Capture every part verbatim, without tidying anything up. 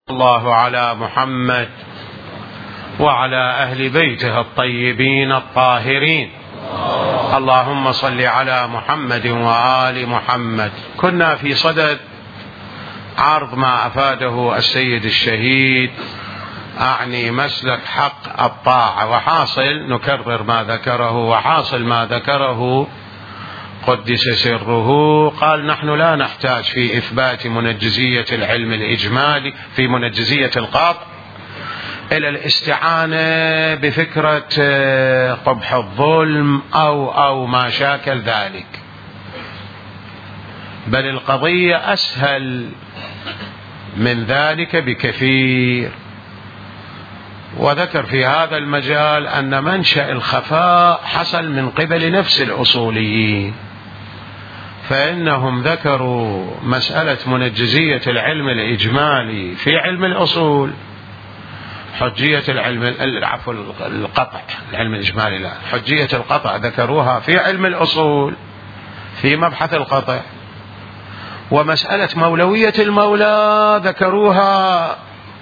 الله على محمد وعلى أهل بيته الطيبين الطاهرين. اللهم صل على محمد وآل محمد. كنا في صدد عرض ما أفاده السيد الشهيد، أعني مسلك حق الطاعة، وحاصل نكرر ما ذكره، وحاصل ما ذكره قدس سره. قال: نحن لا نحتاج في إثبات منجزية العلم الإجمالي في منجزية القطع إلى الاستعانة بفكرة قبح الظلم أو أو ما شاكل ذلك، بل القضية أسهل من ذلك بكثير. وذكر في هذا المجال أن منشأ الخفاء حصل من قبل نفس الأصوليين، فإنهم ذكروا مسألة منجزية العلم الإجمالي في علم الأصول، حجية العلم عفوا القطع، العلم الإجمالي لا، حجية القطع ذكروها في علم الأصول في مبحث القطع، ومسألة مولوية المولى ذكروها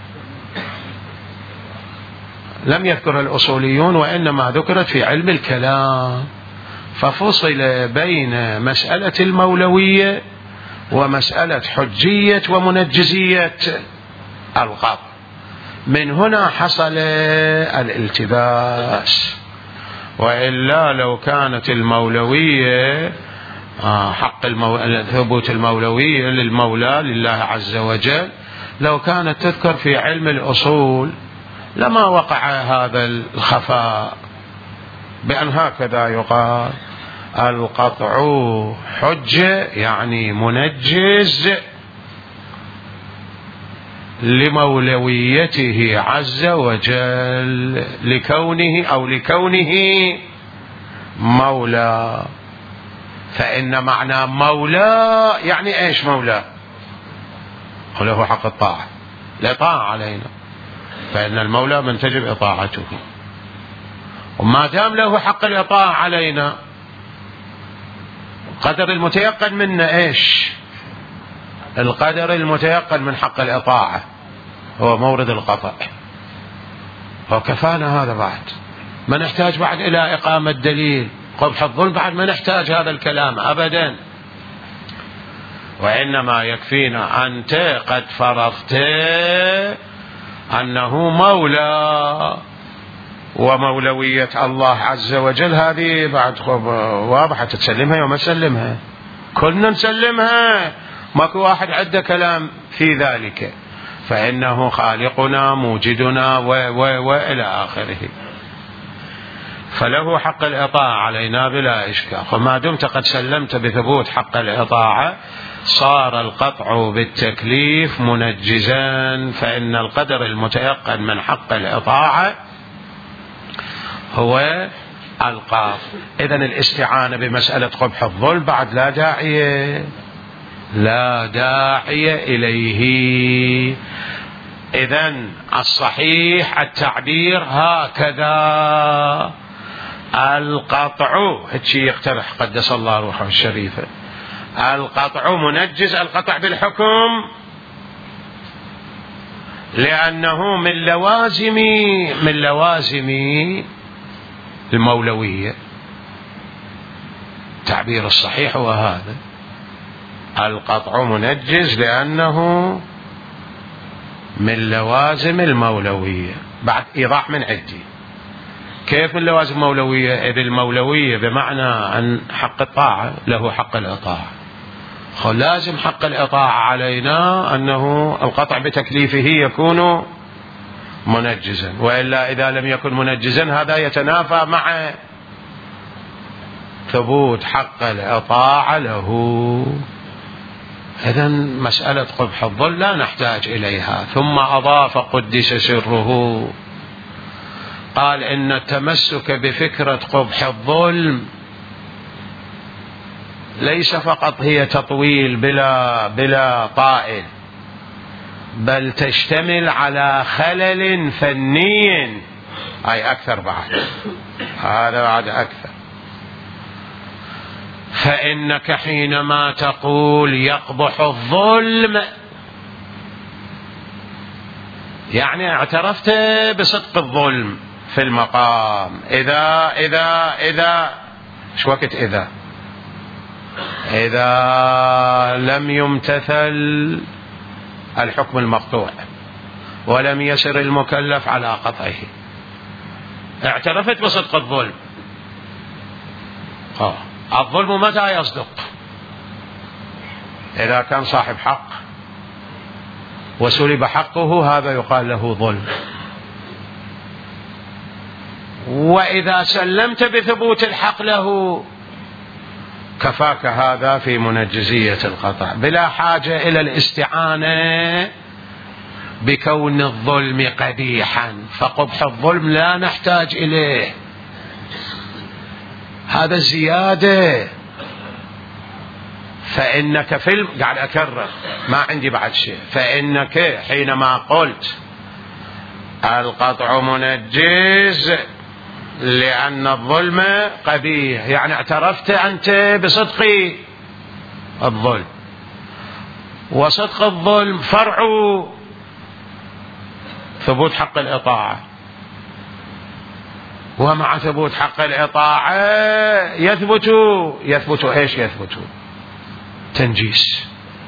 لم يذكر الأصوليون، وإنما ذكرت في علم الكلام، ففصل بين مسألة المولوية ومسألة حجية ومنجزية القطع. من هنا حصل الالتباس، وإلا لو كانت المولوية حق المو... ثبوت المولوية للمولى لله عز وجل لو كانت تذكر في علم الأصول لما وقع هذا الخفاء، بأن هكذا يقال: القطع حجة يعني منجز لمولويته عز وجل، لكونه أو لكونه مولى. فإن معنى مولى يعني إيش؟ مولى له حق الطاعة، الإطاعة علينا، فإن المولى من تجب إطاعته، وما دام له حق الإطاعة علينا قدر المتيقن منا إيش؟ القدر المتيقن من حق الإطاعة هو مورد القطع، وكفانا هذا. بعد ما نحتاج بعد إلى إقامة دليل قبح الظلم، بعد ما نحتاج هذا الكلام أبدا، وإنما يكفينا أنت قد فرضت أنه مولى، ومولوية الله عز وجل هذه بعد واضحة، تسلمها يوم تسلمها، كلنا نسلمها، ماكو واحد عنده كلام في ذلك، فإنه خالقنا موجدنا و و وإلى آخره، فله حق الإطاعة علينا بلا إشكال. وما دمت قد سلمت بثبوت حق الإطاعة صار القطع بالتكليف منجزا، فإن القدر المتيقن من حق الإطاعة هو القاف. إذن الاستعانة بمسألة قبح الظلم بعد لا داعي لا داعي إليه. إذن الصحيح التعبير هكذا: القطع، هالشي يقترح قدس الله روحه الشريفة، القطع منجز، القطع بالحكم، لأنه من لوازم من لوازم المولوية. التعبير الصحيح هو هذا: القطع منجز لأنه من لوازم المولوية. بعد إيضاح من عندي كيف من لوازم المولوية؟ إذ المولوية بمعنى أن حق الطاعة له حق الإطاعة، لازم حق الإطاعة علينا أنه القطع بتكليفه يكون منجزا، وإلا إذا لم يكن منجزا هذا يتنافى مع ثبوت حق الإطاعة له. إذن مسألة قبح الظلم لا نحتاج إليها. ثم أضاف قدس سره، قال: إن التمسك بفكرة قبح الظلم ليس فقط هي تطويل بلا بلا طائل، بل تشتمل على خلل فني، أي أكثر بعد، هذا بعد أكثر. فإنك حينما تقول يقبح الظلم يعني اعترفت بصدق الظلم في المقام. إذا إذا إذا شو وقت إذا إذا لم يمتثل الحكم المقطوع ولم يسر المكلف على قطعه، اعترفت بصدق الظلم. آه. الظلم متى يصدق؟ إذا كان صاحب حق وسلب حقه، هذا يقال له ظلم. وإذا سلمت بثبوت الحق له كفاك هذا في منجزية القطع، بلا حاجة إلى الاستعانة بكون الظلم قبيحا، فقبح الظلم لا نحتاج إليه، هذا الزيادة. فإنك في الم... قاعد أكرر، ما عندي بعد شيء. فإنك حينما قلت القطع منجز لأن الظلم قبيح، يعني اعترفت أنت بصدق الظلم، وصدق الظلم فرع ثبوت حق الإطاعة، ومع ثبوت حق الإطاعة يثبت يثبت إيش؟ يثبت تنجيس،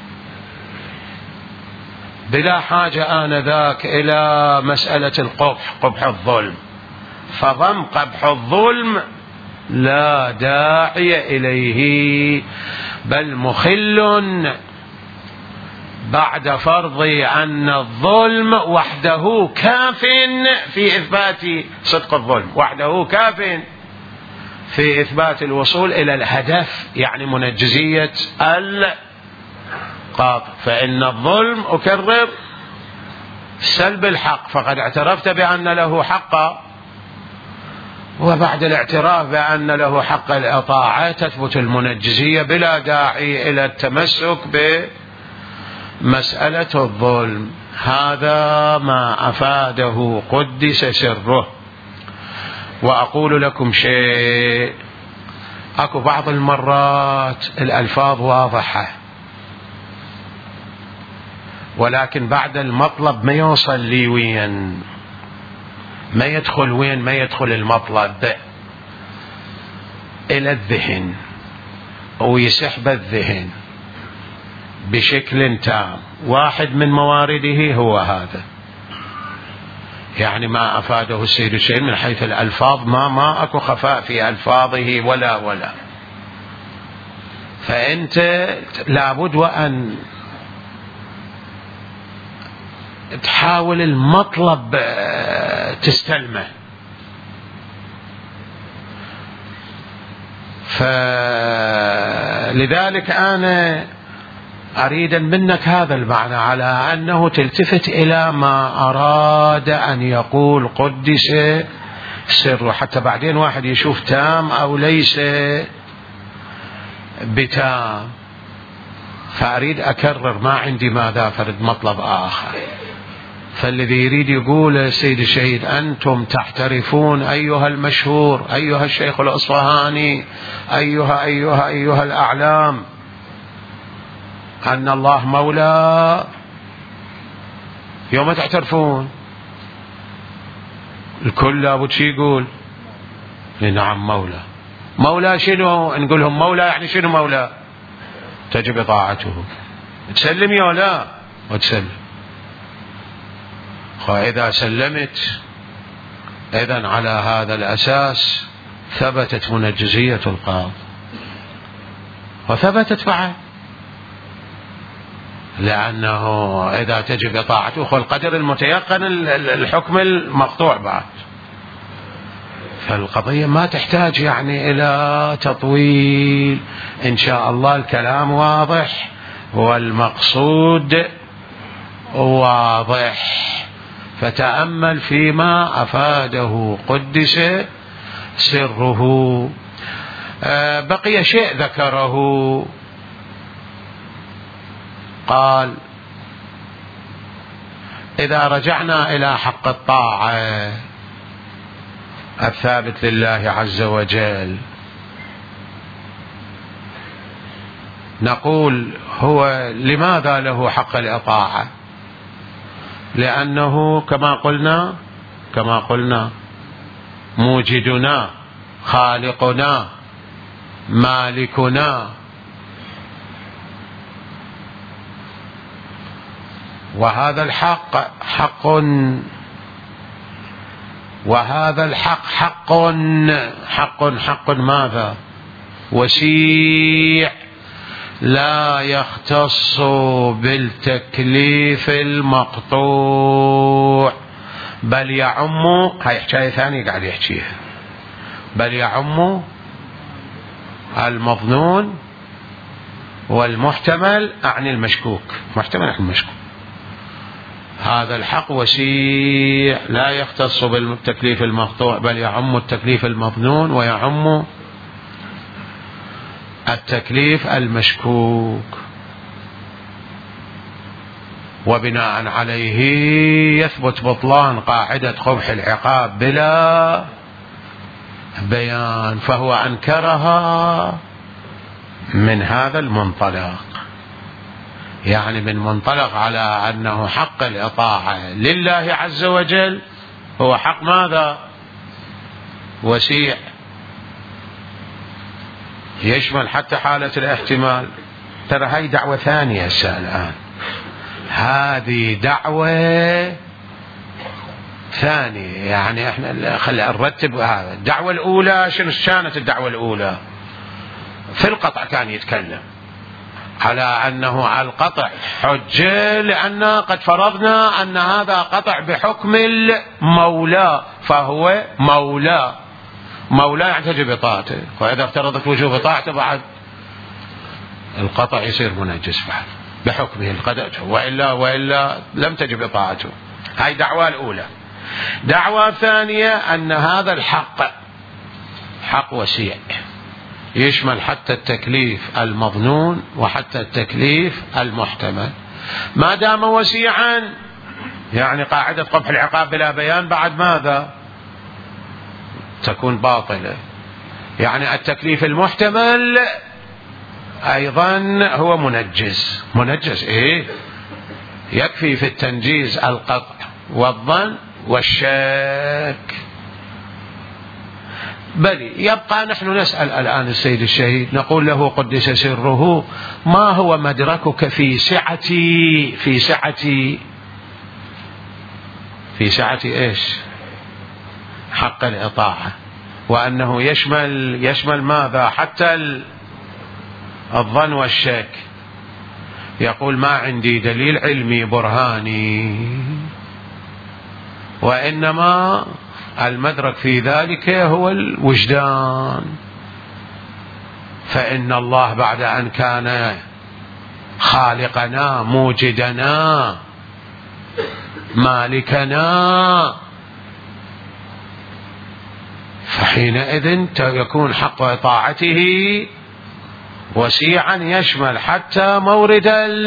بلا حاجة آنذاك إلى مسألة القبح، قبح الظلم. فضم قبح الظلم لا داعي إليه، بل مخل بعد فرض أن الظلم وحده كاف في إثبات صدق الظلم، وحده كاف في إثبات الوصول إلى الهدف، يعني منجزية القاطع. فإن الظلم أكرر سلب الحق، فقد اعترفت بأن له حقا، وبعد الاعتراف بأن له حق الإطاعة تثبت المنجزية بلا داعي إلى التمسك بمسألة الظلم. هذا ما أفاده قدس سره. وأقول لكم شيء، أكو بعض المرات الألفاظ واضحة، ولكن بعد المطلب ما يوصل لي وين، ما يدخل وين، ما يدخل المطلب إلى الذهن ويسحب الذهن بشكل تام. واحد من موارده هو هذا، يعني ما أفاده السيد الشيخ من حيث الألفاظ، ما ما أكو خفاء في ألفاظه ولا ولا. فأنت لابد وأن تحاول المطلب تستلمه. فلذلك أنا أريد منك هذا المعنى، على أنه تلتفت إلى ما أراد أن يقول قدس سره، حتى بعدين واحد يشوف تام أو ليس بتام. فأريد أكرر، ما عندي ماذا فرد مطلب آخر. فالذي يريد يقول سيد الشهيد أنتم تحترفون أيها المشهور، أيها الشيخ الأصفهاني، أيها أيها أيها الأعلام، أن الله مولى، يوم تعترفون الكل لابد شي يقول نعم مولى. مولى شنو؟ نقولهم مولى يعني شنو مولى؟ تجب طاعته. تسلم يا لا؟ وتسلم. وإذا سلمت إذن على هذا الأساس ثبتت منجزية القاضي، وثبتت بعد، لأنه إذا تجب طاعته فالقدر المتيقن الحكم المقطوع بعد. فالقضية ما تحتاج يعني إلى تطويل، إن شاء الله الكلام واضح والمقصود واضح. فتأمل فيما أفاده قدس سره. بقي شيء ذكره، قال إذا رجعنا إلى حق الطاعة الثابت لله عز وجل، نقول هو لماذا له حق الإطاعة؟ لأنه كما قلنا كما قلنا موجدنا خالقنا مالكنا، وهذا الحق حق، وهذا الحق حق حق حق ماذا؟ وسيع، لا يختص بالتكليف المقطوع، بل يعم، هاي حكاية ثانية قاعد يحكيها، بل يعم المظنون والمحتمل أعني المشكوك، محتمل أعني المشكوك. هذا الحق وسيع لا يختص بالتكليف المقطوع بل يعم التكليف المظنون ويعم التكليف المشكوك، وبناء عليه يثبت بطلان قاعدة قبح العقاب بلا بيان، فهو أنكرها من هذا المنطلق، يعني من منطلق على أنه حق الإطاعة لله عز وجل هو حق ماذا؟ وسيع، يشمل حتى حالة الاحتمال. ترى هاي دعوة ثانية هسه الآن، هذه دعوة ثانية، يعني احنا خلينا نرتب هذا. الدعوة الأولى شنو كانت؟ الدعوة الأولى في القطع كان يتكلم على أنه على القطع حجة، لأن قد فرضنا أن هذا قطع بحكم المولى، فهو مولى، مولى يعني تجب إطاعته، وإذا افترضت وجوب إطاعته بعد القطع يصير منجس بعد بحكمه القدر، وإلا وإلا لم تجب إطاعته. هاي دعوة الأولى. دعوة ثانية أن هذا الحق حق وسيع، يشمل حتى التكليف المظنون وحتى التكليف المحتمل، ما دام وسيعا يعني قاعدة قبح العقاب بلا بيان بعد ماذا؟ تكون باطلة. يعني التكليف المحتمل أيضا هو منجز، منجز إيه؟ يكفي في التنجيز القطع والظن والشك. بل يبقى نحن نسأل الآن السيد الشهيد، نقول له قدس سره، ما هو مدركك في سعتي في سعتي في سعة إيش؟ حق الإطاعة، وأنه يشمل يشمل ماذا؟ حتى الظن والشك. يقول ما عندي دليل علمي برهاني، وإنما المدرك في ذلك هو الوجدان، فإن الله بعد أن كان خالقنا موجدنا مالكنا، فحينئذ يكون حق طاعته وسيعا يشمل حتى مورد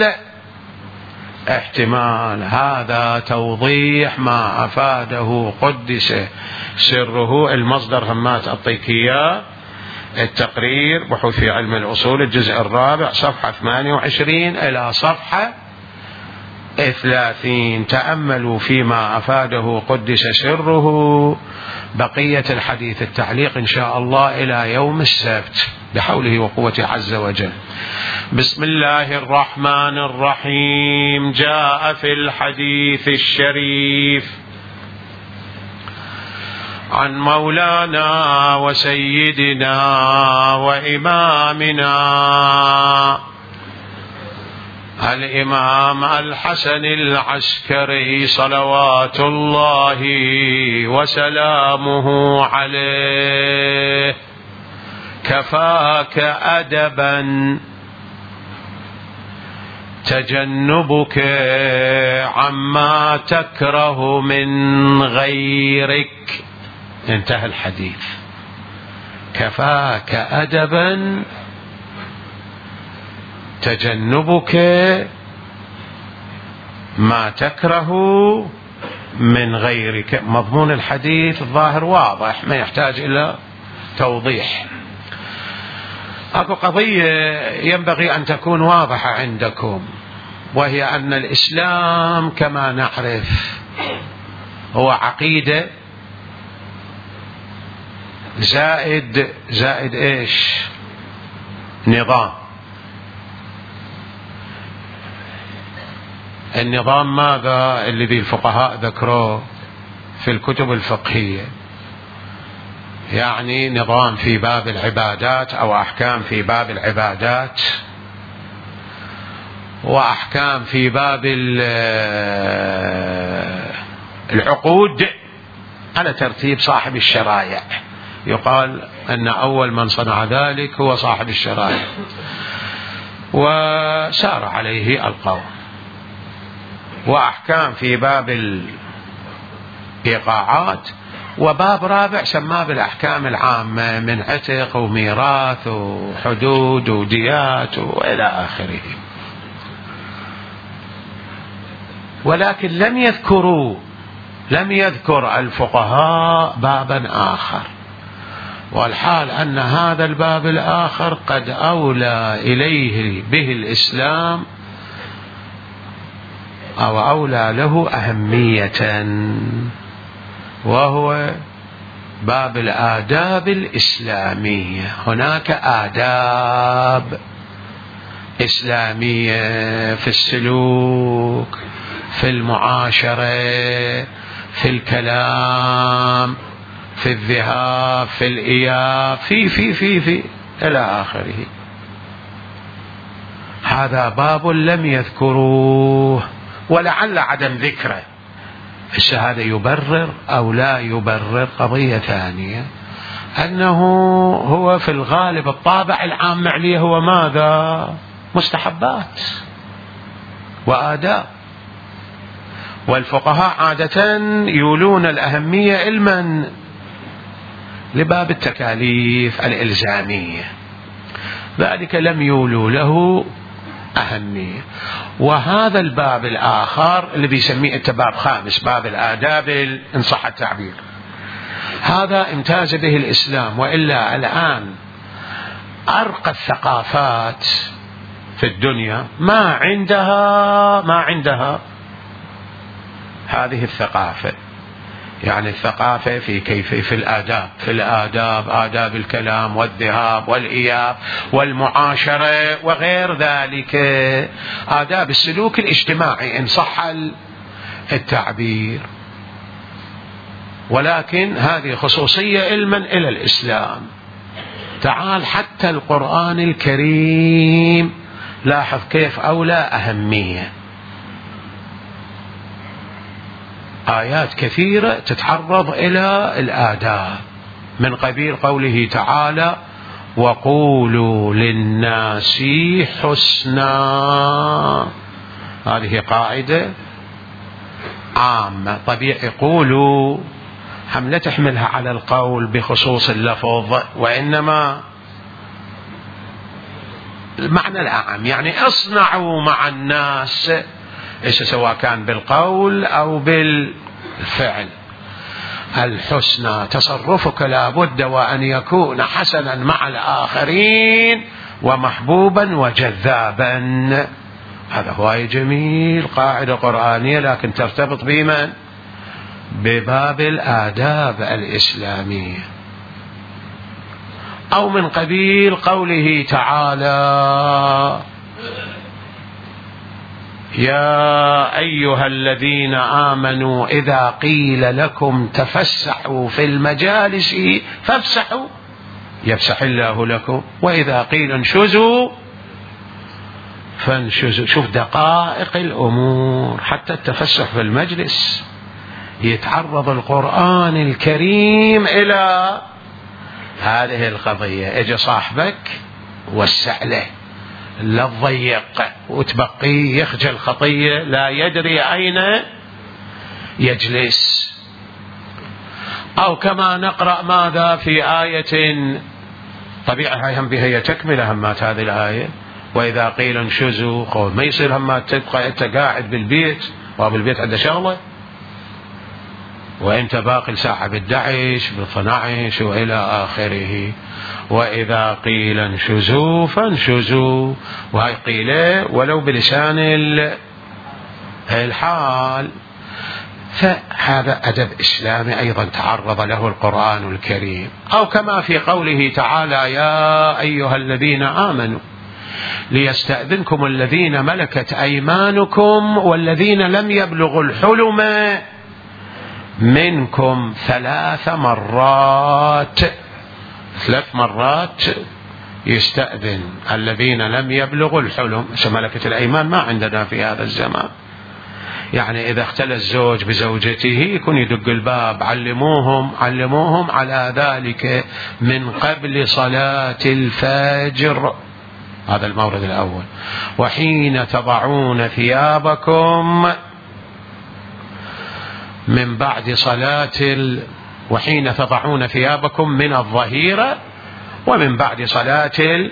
الاحتمال. هذا توضيح ما أفاده قدس سره المصدر همات الطيكية، التقرير بحوث في علم الأصول الجزء الرابع صفحة ثمانية وعشرين إلى صفحة ثلاثين. تأملوا فيما أفاده قدس سره. بقية الحديث التعليق إن شاء الله إلى يوم السبت بحوله وقوته عز وجل. بسم الله الرحمن الرحيم. جاء في الحديث الشريف عن مولانا وسيدنا وإمامنا الإمام الحسن العسكري صلوات الله وسلامه عليه: كفاك أدبا تجنبك عما تكره من غيرك. انتهى الحديث. كفاك أدبا تجنبك ما تكره من غيرك. مضمون الحديث الظاهر واضح، ما يحتاج إلى توضيح. أكو قضية ينبغي أن تكون واضحة عندكم. وهي أن الإسلام كما نعرف هو عقيدة زائد زائد إيش؟ نظام. النظام ماذا الذي الفقهاء ذكروه في الكتب الفقهية؟ يعني نظام في باب العبادات أو أحكام في باب العبادات، وأحكام في باب العقود على ترتيب صاحب الشرائع. يقال أن أول من صنع ذلك هو صاحب الشرائع، وسار عليه القوم. وأحكام في باب الإيقاعات، وباب رابع سماه بالأحكام العامة من عتق وميراث وحدود وديات وإلى آخره. ولكن لم يذكروا لم يذكر الفقهاء بابا آخر، والحال أن هذا الباب الآخر قد أولى إليه به الإسلام أو أولى له أهمية، وهو باب الآداب الإسلامية. هناك آداب إسلامية في السلوك، في المعاشرة، في الكلام، في الذهاب، في الإياب، في في في في إلى آخره. هذا باب لم يذكروه، ولعل عدم ذكره الشهادة يبرر أو لا يبرر قضية ثانية، أنه هو في الغالب الطابع العام عليه هو ماذا؟ مستحبات وآداب. والفقهاء عادة يولون الأهمية علما لباب التكاليف الإلزامية، ذلك لم يولوا له أهمية. وهذا الباب الآخر اللي بيسميه التباب خامس، باب الآداب إن صح التعبير، هذا امتاز به الإسلام. وإلا الآن أرقى الثقافات في الدنيا ما عندها ما عندها هذه الثقافة، يعني الثقافة في كيف في الآداب في الآداب آداب الكلام والذهاب والإياب والمعاشرة وغير ذلك، آداب السلوك الاجتماعي إن صح التعبير. ولكن هذه خصوصية علما إلى الإسلام. تعال حتى القرآن الكريم لاحظ كيف أولى أهمية، آيات كثيرة تتعرض إلى الآداب، من قبيل قوله تعالى وقولوا للناس حسنا. هذه قاعدة عامة طبيعي، قولوا هم لا تحملها على القول بخصوص اللفظ، وإنما المعنى الأعم، يعني اصنعوا مع الناس سواء كان بالقول أو بالفعل الحسنى. تصرفك لابد وأن يكون حسنا مع الآخرين ومحبوبا وجذابا. هذا هو جميل، قاعدة قرآنية، لكن ترتبط بمن؟ بباب الآداب الإسلامية. أو من قبيل قوله تعالى يا أيها الذين آمنوا إذا قيل لكم تفسحوا في المجالس فافسحوا يفسح الله لكم، وإذا قيل انشزوا فانشزوا. شوف دقائق الأمور، حتى التفسح في المجلس يتعرض القرآن الكريم إلى هذه القضية. اجى صاحبك وسع له، لا تضيق وتبقيه يخجل خطية لا يدري أين يجلس. أو كما نقرأ ماذا في آية طبيعة هم بها تكمل همات هذه الآية، وإذا قيل انشزوا قول ما يصير همات تبقى أنت قاعد بالبيت وبالبيت عنده شغلة وانت باقي ساعة بالدعش بالصناعش والى اخره. واذا قيل انشزوا فانشزوا، وهي قيلة ولو بلسان الحال. فهذا أدب إسلامي أيضا تعرض له القرآن الكريم. أو كما في قوله تعالى يا أيها الذين آمنوا ليستأذنكم الذين ملكت أيمانكم والذين لم يبلغوا الحلم منكم ثلاث مرات. ثلاث مرات يستأذن الذين لم يبلغوا الحلم. ملكة الأيمان ما عندنا في هذا الزمان، يعني إذا اختلى الزوج بزوجته يكون يدق الباب، علموهم علموهم على ذلك من قبل صلاة الفجر. هذا المورد الأول. وحين تضعون ثيابكم من بعد صلاة ال... وحين تضعون ثيابكم من الظهيرة ومن بعد صلاة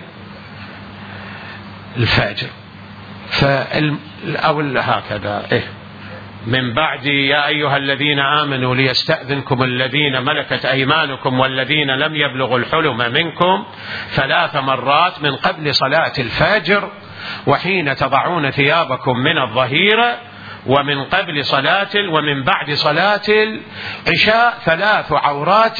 الفجر. فالأول هكذا إيه من بعد يا أيها الذين آمنوا ليستأذنكم الذين ملكت أيمانكم والذين لم يبلغوا الحلم منكم ثلاث مرات من قبل صلاة الفجر، وحين تضعون ثيابكم من الظهيرة ومن قبل صلاة ومن بعد صلاة العشاء ثلاث عورات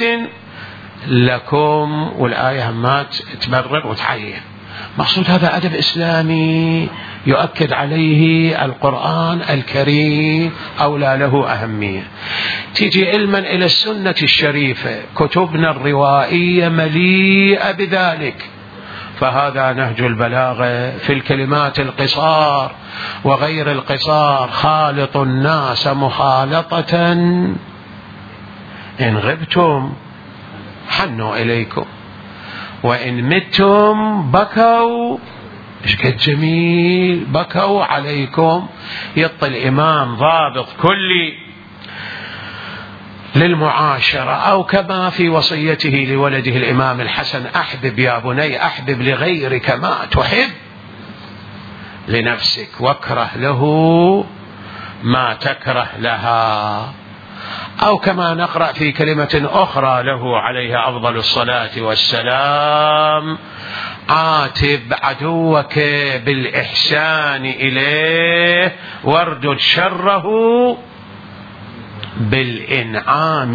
لكم. والآية همات تبرر وتعين. مقصود هذا أدب إسلامي يؤكد عليه القرآن الكريم أو لا له أهمية. تيجي علما إلى السنة الشريفة كتبنا الروائية مليئة بذلك. فهذا نهج البلاغة في الكلمات القصار وغير القصار. خالط الناس مخالطة إن غبتم حنوا إليكم وإن متم بكوا. إيش قد جميل، بكوا عليكم. يعطي الإمام ضابط كلي للمعاشرة. أو كما في وصيته لولده الإمام الحسن أحبب يا بني أحبب لغيرك ما تحب لنفسك واكره له ما تكره لها. أو كما نقرأ في كلمة أخرى له عليه أفضل الصلاة والسلام عاتب عدوك بالإحسان إليه واردد شره بالإنعام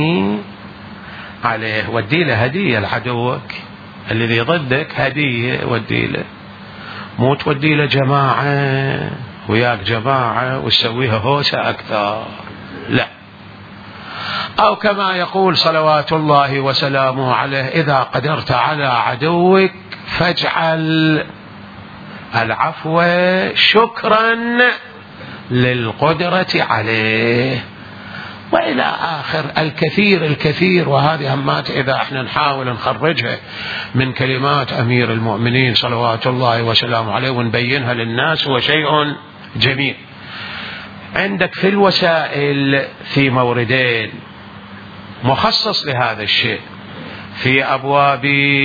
عليه. ودي له هدية لعدوك الذي ضدك، هدية ودي له، مو تودي له جماعة وياك جماعة وتسويها هوسة أكثر، لا. أو كما يقول صلوات الله وسلامه عليه إذا قدرت على عدوك فاجعل العفو شكرا للقدرة عليه، وإلى آخر الكثير الكثير. وهذه همات إذا احنا نحاول نخرجها من كلمات أمير المؤمنين صلوات الله وسلامه عليه ونبينها للناس هو شيء جميل. عندك في الوسائل في موردين مخصص لهذا الشيء، في أبواب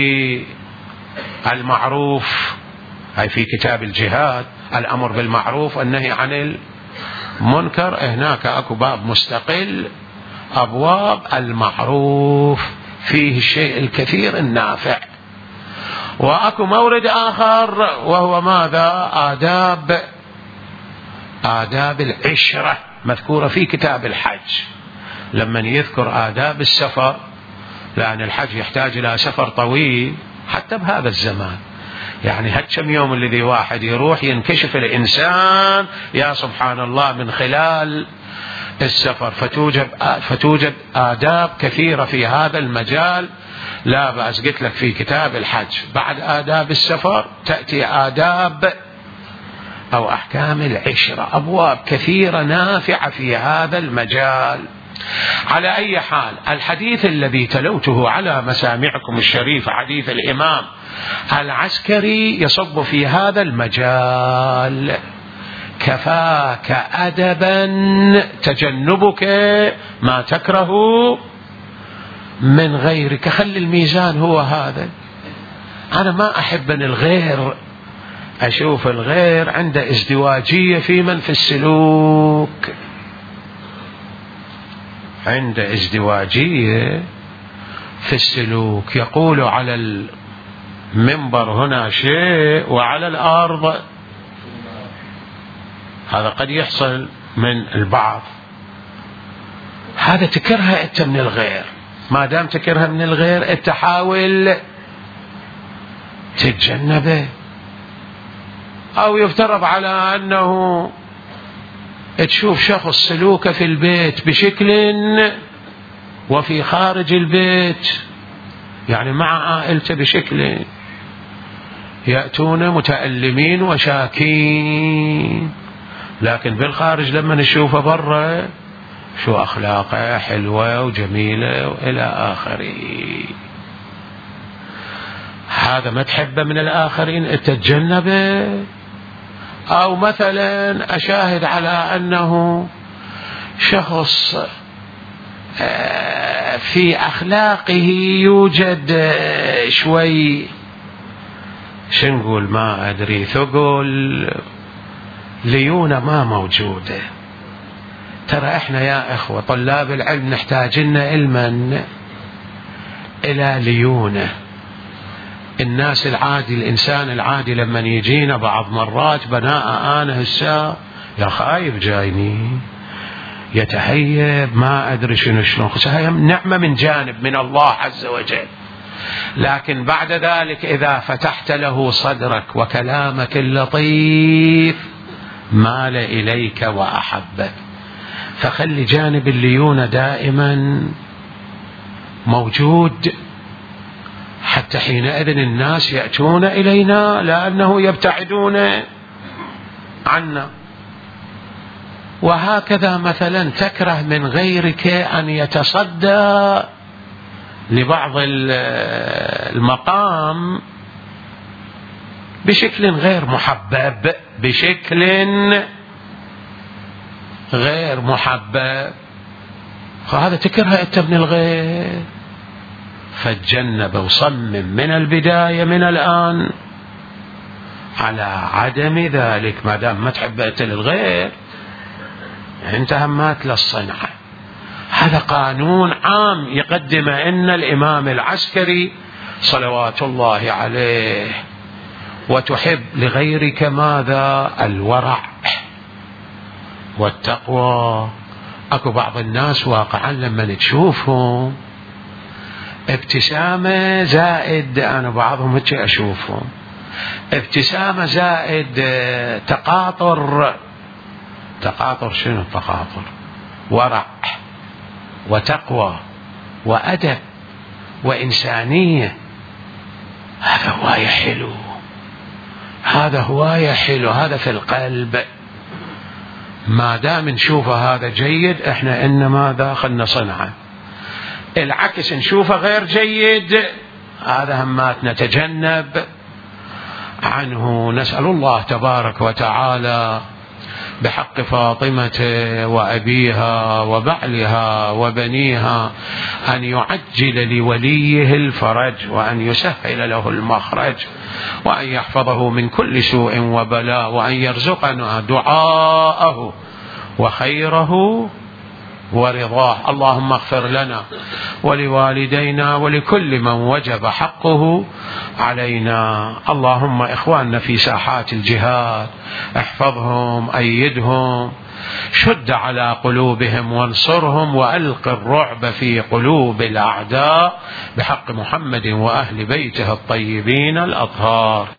المعروف أي في كتاب الجهاد الأمر بالمعروف والنهي عن المنكر، هناك أكو باب مستقل أبواب المعروف فيه الشيء الكثير النافع. وأكو مورد آخر وهو ماذا؟ آداب آداب العشرة مذكورة في كتاب الحج، لما يذكر آداب السفر، لأن الحج يحتاج إلى سفر طويل حتى بهذا الزمان. يعني هالكم يوم الذي واحد يروح ينكشف الإنسان يا سبحان الله من خلال السفر، فتوجد فتوجد آداب كثيرة في هذا المجال. لا بأس قلت لك في كتاب الحج بعد آداب السفر تأتي آداب أو أحكام العشرة، أبواب كثيرة نافعة في هذا المجال. على أي حال الحديث الذي تلوته على مسامعكم الشريف حديث الإمام العسكري يصب في هذا المجال. كفاك أدبا تجنبك ما تكره من غيرك. خلي الميزان هو هذا. أنا ما أحب أن الغير أشوف الغير عنده ازدواجية في من في السلوك. عند ازدواجية في السلوك، يقول على المنبر هنا شيء وعلى الأرض، هذا قد يحصل من البعض. هذا تكرهه أنت من الغير، ما دام تكرهه من الغير أنت حاول تتجنبه. أو يفترض على أنه تشوف شخص سلوكه في البيت بشكل وفي خارج البيت، يعني مع عائلته بشكل، يأتون متألمين وشاكين، لكن بالخارج لما نشوفه برا شو أخلاقه حلوة وجميلة وإلى آخره. هذا ما تحبه من الآخرين تتجنبه. أو مثلا أشاهد على أنه شخص في أخلاقه يوجد شوي شو نقول ما أدري ثقل، ليونة ما موجودة. ترى إحنا يا إخوة طلاب العلم نحتاجنا علما إلى ليونة. الناس العادي، الإنسان العادي لما يجينا بعض مرات بناء أنا هسا يا خايف جايني يتهيب ما أدري شنو شلون، هي نعمة من جانب من الله عز وجل. لكن بعد ذلك إذا فتحت له صدرك وكلامك اللطيف مال إليك وأحبك. فخلي جانب الليونة دائما موجود، حتى حينئذ الناس يأتون إلينا لأنه يبتعدون عنا. وهكذا مثلا تكره من غيرك أن يتصدى لبعض المقام بشكل غير محبب، بشكل غير محبب، فهذا تكره أنت من الغير. فتجنب وصمم من البداية من الآن على عدم ذلك. ما دام ما تحب أنت للغير أنت همات للصنعة. هذا قانون عام يقدمه إن الإمام العسكري صلوات الله عليه. وتحب لغيرك ماذا؟ الورع والتقوى. أكو بعض الناس واقعا لما تشوفهم ابتسامة زائد، أنا بعضهم هيك أشوفهم ابتسامة زائد تقاطر. تقاطر شنو تقاطر؟ ورع وتقوى وأدب وإنسانية. هذا هواية حلو، هذا هواية حلو، هذا في القلب. ما دام نشوفه هذا جيد احنا إنما داخل نصنعه. العكس نشوفه غير جيد هذا همات نتجنب عنه. نسأل الله تبارك وتعالى بحق فاطمة وأبيها وبعلها وبنيها أن يعجل لوليه الفرج، وأن يسهل له المخرج، وأن يحفظه من كل سوء وبلاء، وأن يرزقنا دعاءه وخيره ورضاه. اللهم اغفر لنا ولوالدينا ولكل من وجب حقه علينا. اللهم إخواننا في ساحات الجهاد احفظهم، أيدهم، شد على قلوبهم وانصرهم، وألق الرعب في قلوب الأعداء بحق محمد وأهل بيته الطيبين الأطهار.